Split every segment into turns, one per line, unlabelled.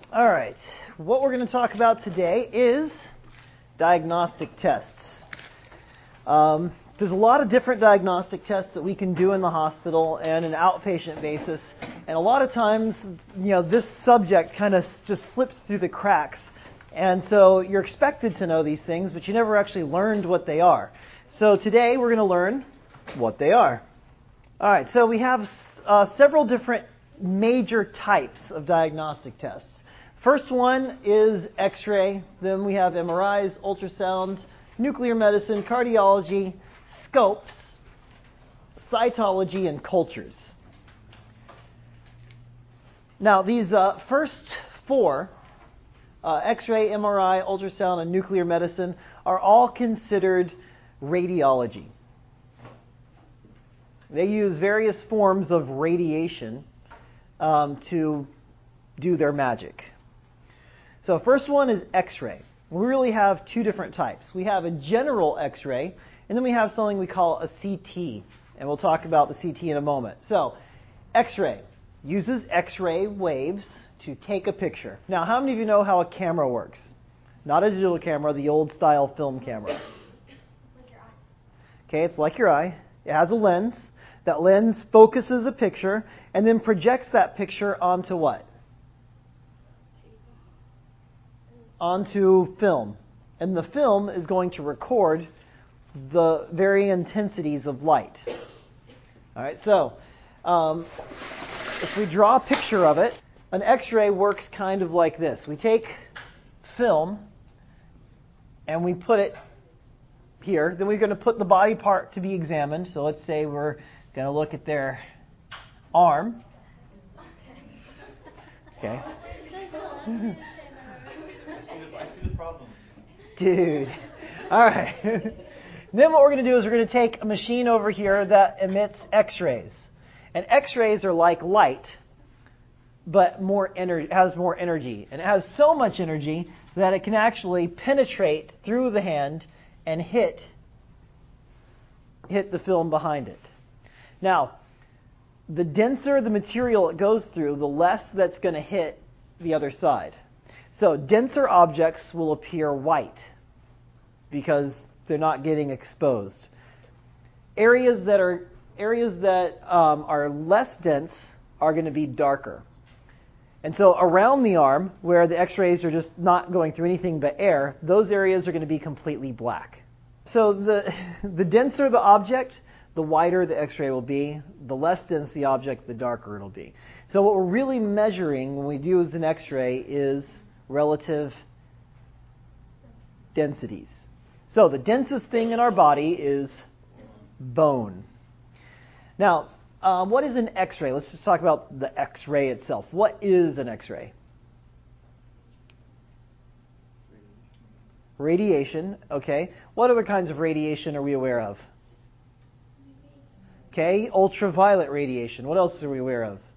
All right. What we're going to talk about today is diagnostic tests. There's a lot of different diagnostic tests that we can do in the hospital and an outpatient basis. And a lot of times, this subject kind of just slips through the cracks. And so you're expected to know these things, but you never actually learned what they are. So today we're going to learn what they are. All right. So we have several different major types of diagnostic tests. First one is X-ray. Then we have MRIs, ultrasound, nuclear medicine, cardiology, scopes, cytology, and cultures. Now, these first four, X-ray, MRI, ultrasound, and nuclear medicine, are all considered radiology. They use various forms of radiation to do their magic. So first one is X-ray. We really have two different types. We have a general X-ray, and then we have something we call a CT. And we'll talk about the CT in a moment. So X-ray uses X-ray waves to take a picture. Now, how many of you know how a camera works? Not a digital camera, the old style film camera.
Like your eye.
Okay, it's like your eye. It has a lens. That lens focuses a picture and then projects that picture onto what? Onto film. And the film is going to record the varying intensities of light. All right, so if we draw a picture of it, an X-ray works kind of like this. We take film and we put it here. Then we're going to put the body part to be examined. So let's say we're going to look at their arm. Okay.
I see the problem.
Dude. All right. Then what we're going to do is we're going to take a machine over here that emits X-rays. And X-rays are like light, but has more energy. And it has so much energy that it can actually penetrate through the hand and hit the film behind it. Now, the denser the material it goes through, the less that's going to hit the other side. So denser objects will appear white because they're not getting exposed. Areas that are less dense are going to be darker. And so around the arm, where the X-rays are just not going through anything but air, those areas are going to be completely black. So the denser the object, the wider the X-ray will be. The less dense the object, the darker it'll be. So what we're really measuring when we use an X-ray is relative densities. So the densest thing in our body is bone. Now, what is an X-ray? Let's just talk about the X-ray itself. What is an X-ray? Radiation. Okay. What other kinds of radiation are we aware of? Okay. Ultraviolet radiation. What else are we aware of?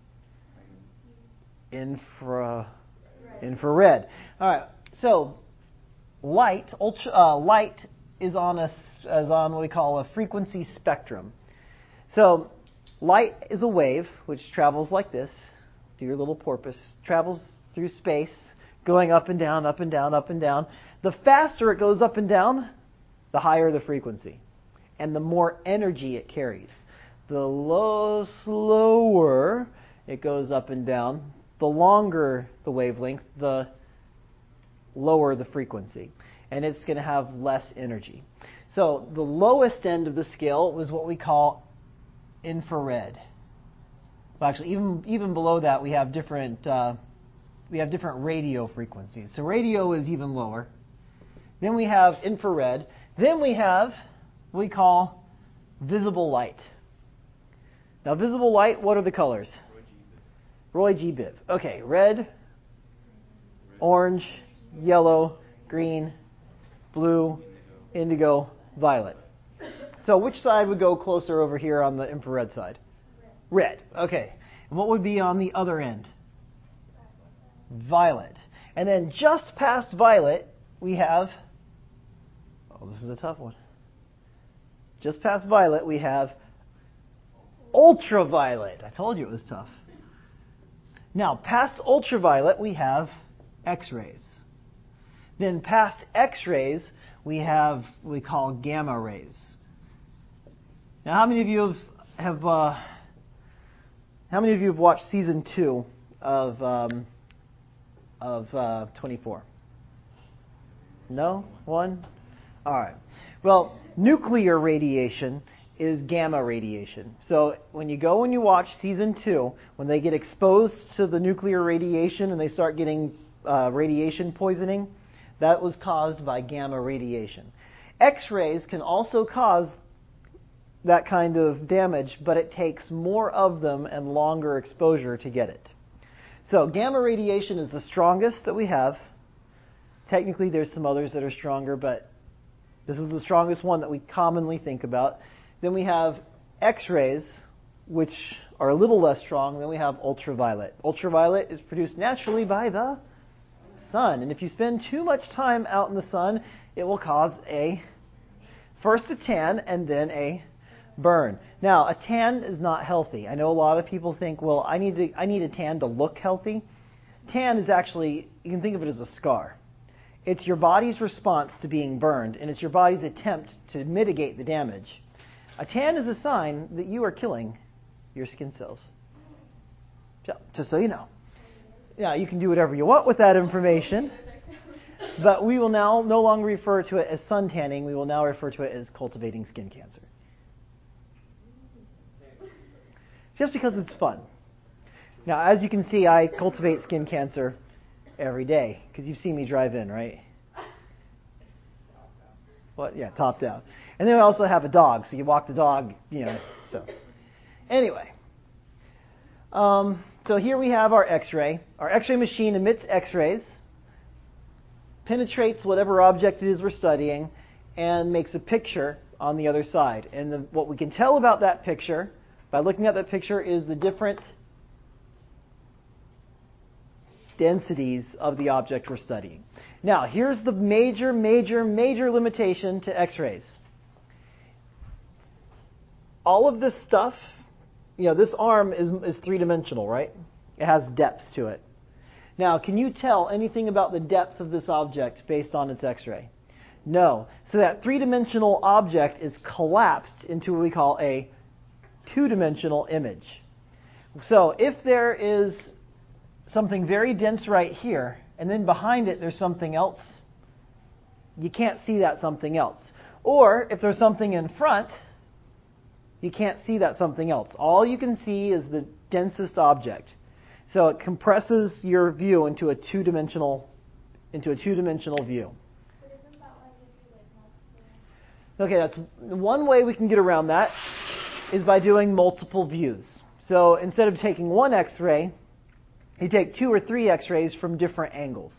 Infrared. All right. So light is on what we call a frequency spectrum. So light is a wave which travels like this. Do your little porpoise. Travels through space, going up and down, up and down, up and down. The faster it goes up and down, the higher the frequency, and the more energy it carries. The slower it goes up and down, the longer the wavelength, the lower the frequency. And it's going to have less energy. So the lowest end of the scale was what we call infrared. Well, actually, even below that, we have different radio frequencies. So radio is even lower. Then we have infrared. Then we have what we call visible light. Now, visible light, what are the colors? Roy G. Biv. Okay, red, orange, yellow, green, blue, indigo, violet. So which side would go closer over here on the infrared side? Red. Okay. And what would be on the other end? Violet. And then just past violet, we have... Oh, this is a tough one. Just past violet, we have ultraviolet. I told you it was tough. Now, past ultraviolet, we have X-rays. Then past X-rays, we have what we call gamma rays. Now, how many of you have watched season 2 of 24? No? One? All right. Well, nuclear radiation is gamma radiation. So when you go and you watch season 2, when they get exposed to the nuclear radiation and they start getting radiation poisoning, that was caused by gamma radiation. X-rays can also cause that kind of damage, but it takes more of them and longer exposure to get it. So gamma radiation is the strongest that we have. Technically, there's some others that are stronger, but this is the strongest one that we commonly think about. Then we have X-rays, which are a little less strong. Then we have ultraviolet. Ultraviolet is produced naturally by the sun. And if you spend too much time out in the sun, it will cause first a tan and then a burn. Now, a tan is not healthy. I know a lot of people think, well, I need a tan to look healthy. Tan is actually, you can think of it as a scar. It's your body's response to being burned, and it's your body's attempt to mitigate the damage. A tan is a sign that you are killing your skin cells. Just so you know. Now, you can do whatever you want with that information, but we will now no longer refer to it as sun tanning. We will now refer to it as cultivating skin cancer. Just because it's fun. Now, as you can see, I cultivate skin cancer every day, because you've seen me drive in, right? What? Yeah, top down. And then we also have a dog, so you walk the dog, so. Anyway. So here we have our X-ray. Our X-ray machine emits X-rays, penetrates whatever object it is we're studying, and makes a picture on the other side. And what we can tell about that picture, by looking at that picture, is the different densities of the object we're studying. Now, here's the major limitation to X-rays. All of this stuff, this arm is three-dimensional, right? It has depth to it. Now, can you tell anything about the depth of this object based on its X-ray? No. So that three-dimensional object is collapsed into what we call a two-dimensional image. So if there is something very dense right here, and then behind it there's something else, you can't see that something else. Or if there's something in front, you can't see that something else. All you can see is the densest object. So it compresses your view into a two-dimensional view.
But isn't that like if you multiple?
Okay, that's one way we can get around that is by doing multiple views. So instead of taking one X-ray, you take 2 or 3 X-rays from different angles.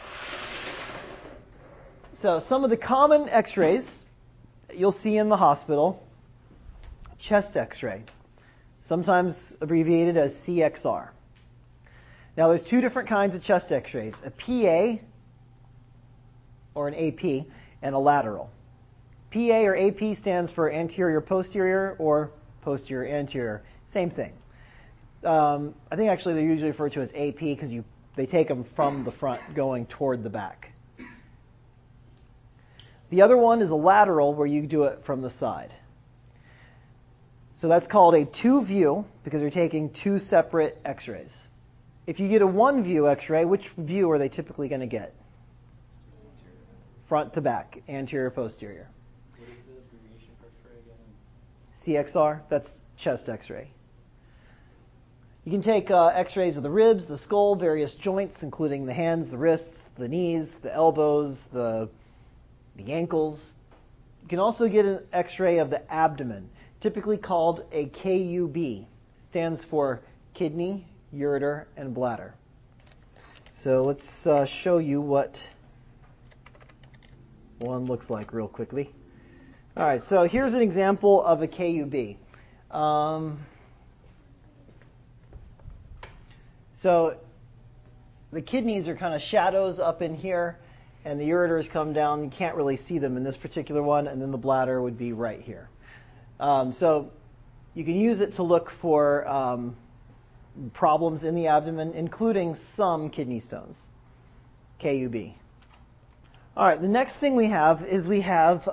So some of the common X-rays that you'll see in the hospital: chest X-ray, sometimes abbreviated as CXR. Now, there's 2 different kinds of chest X-rays: a PA, or an AP, and a lateral. PA or AP stands for anterior-posterior or posterior-anterior. Same thing. I think actually they're usually referred to as AP because they take them from the front going toward the back. The other one is a lateral, where you do it from the side. So that's called a 2-view because you're taking 2 separate X-rays. If you get a 1-view X-ray, which view are they typically going to get? Front to back, anterior, posterior.
What is the abbreviation for X-ray again?
CXR, that's chest X-ray. You can take X-rays of the ribs, the skull, various joints, including the hands, the wrists, the knees, the elbows, the ankles. You can also get an X-ray of the abdomen, typically called a KUB. Stands for kidney, ureter, and bladder. So let's show you what one looks like real quickly. All right, so here's an example of a KUB. So the kidneys are kind of shadows up in here, and the ureters come down. You can't really see them in this particular one, and then the bladder would be right here. So you can use it to look for problems in the abdomen, including some kidney stones. KUB. All right, the next thing we have is we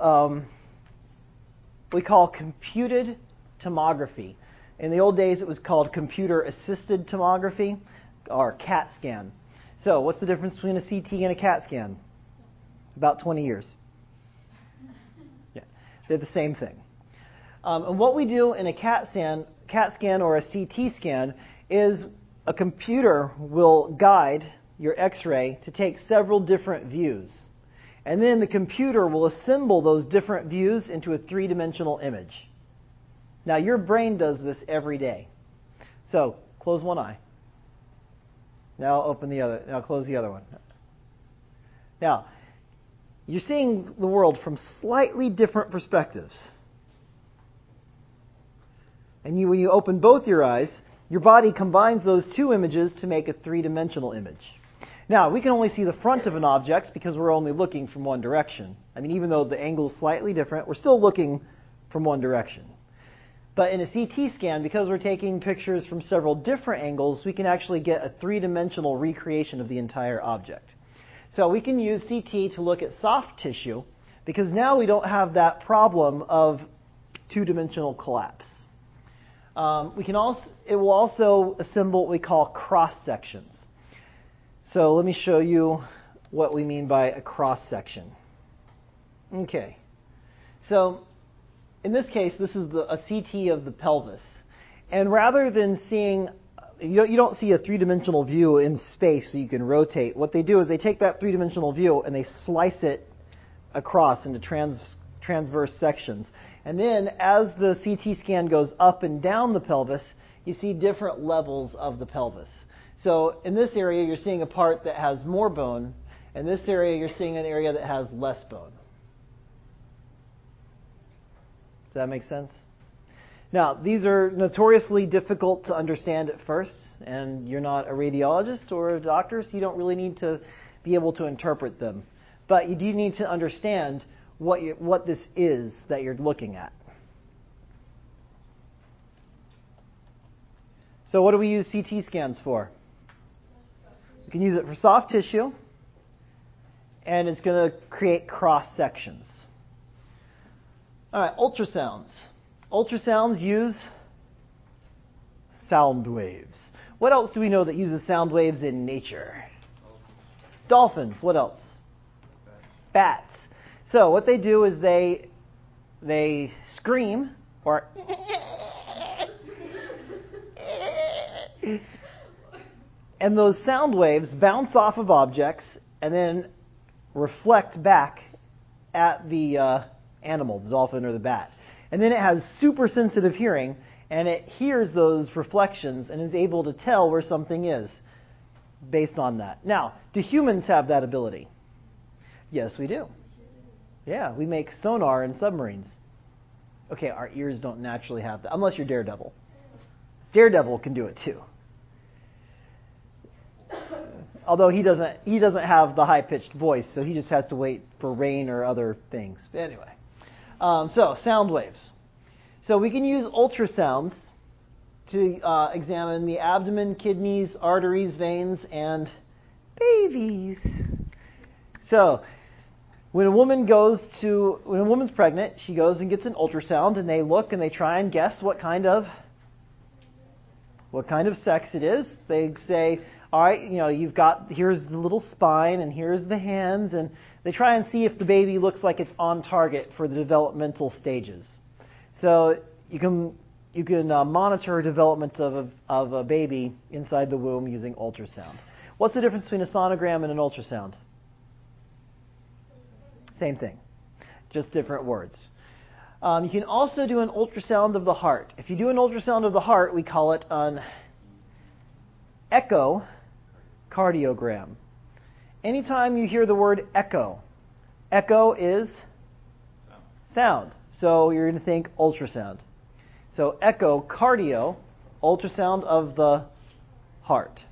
call computed tomography. In the old days, it was called computer-assisted tomography, or CAT scan. So what's the difference between a CT and a CAT scan? About 20 years. Yeah, they're the same thing. And what we do in a CAT scan or a CT scan is a computer will guide your X-ray to take several different views. And then the computer will assemble those different views into a three-dimensional image. Now, your brain does this every day. So, close one eye. Now open the other. Now close the other one. Now, you're seeing the world from slightly different perspectives. And when you open both your eyes, your body combines those two images to make a three-dimensional image. Now, we can only see the front of an object because we're only looking from one direction. I mean, even though the angle is slightly different, we're still looking from one direction. But in a CT scan, because we're taking pictures from several different angles, we can actually get a three-dimensional recreation of the entire object. So we can use CT to look at soft tissue because now we don't have that problem of two-dimensional collapse. It will also assemble what we call cross-sections. So let me show you what we mean by a cross-section. Okay. So in this case, this is a CT of the pelvis. And rather than seeing, you don't see a three-dimensional view in space so you can rotate. What they do is they take that three-dimensional view and they slice it across into transverse sections. And then as the CT scan goes up and down the pelvis, you see different levels of the pelvis. So in this area, you're seeing a part that has more bone. In this area, you're seeing an area that has less bone. Does that make sense? Now, these are notoriously difficult to understand at first, and you're not a radiologist or a doctor, so you don't really need to be able to interpret them. But you do need to understand what this is that you're looking at. So what do we use CT scans for? You can use it for soft tissue, and it's going to create cross sections. All right, ultrasounds. Ultrasounds use sound waves. What else do we know that uses sound waves in nature? Dolphins. What else? Bats. So what they do is they scream or and those sound waves bounce off of objects and then reflect back at the animal, the dolphin or the bat. And then it has super sensitive hearing, and it hears those reflections and is able to tell where something is based on that. Now, do humans have that ability? Yes, we do. Yeah, we make sonar in submarines. Okay, our ears don't naturally have that, unless you're Daredevil. Daredevil can do it too. Although he doesn't have the high-pitched voice, so he just has to wait for rain or other things. But anyway, so sound waves. So we can use ultrasounds to examine the abdomen, kidneys, arteries, veins, and babies. So when a woman's pregnant, she goes and gets an ultrasound, and they look and they try and guess what kind of sex it is. They say, all right, here's the little spine and here's the hands, and they try and see if the baby looks like it's on target for the developmental stages. So you can monitor development of a baby inside the womb using ultrasound. What's the difference between a sonogram and an ultrasound? Same thing, just different words. You can also do an ultrasound of the heart. If you do an ultrasound of the heart, we call it an echocardiogram. Anytime you hear the word echo is sound. So you're going to think ultrasound. So echocardio, ultrasound of the heart.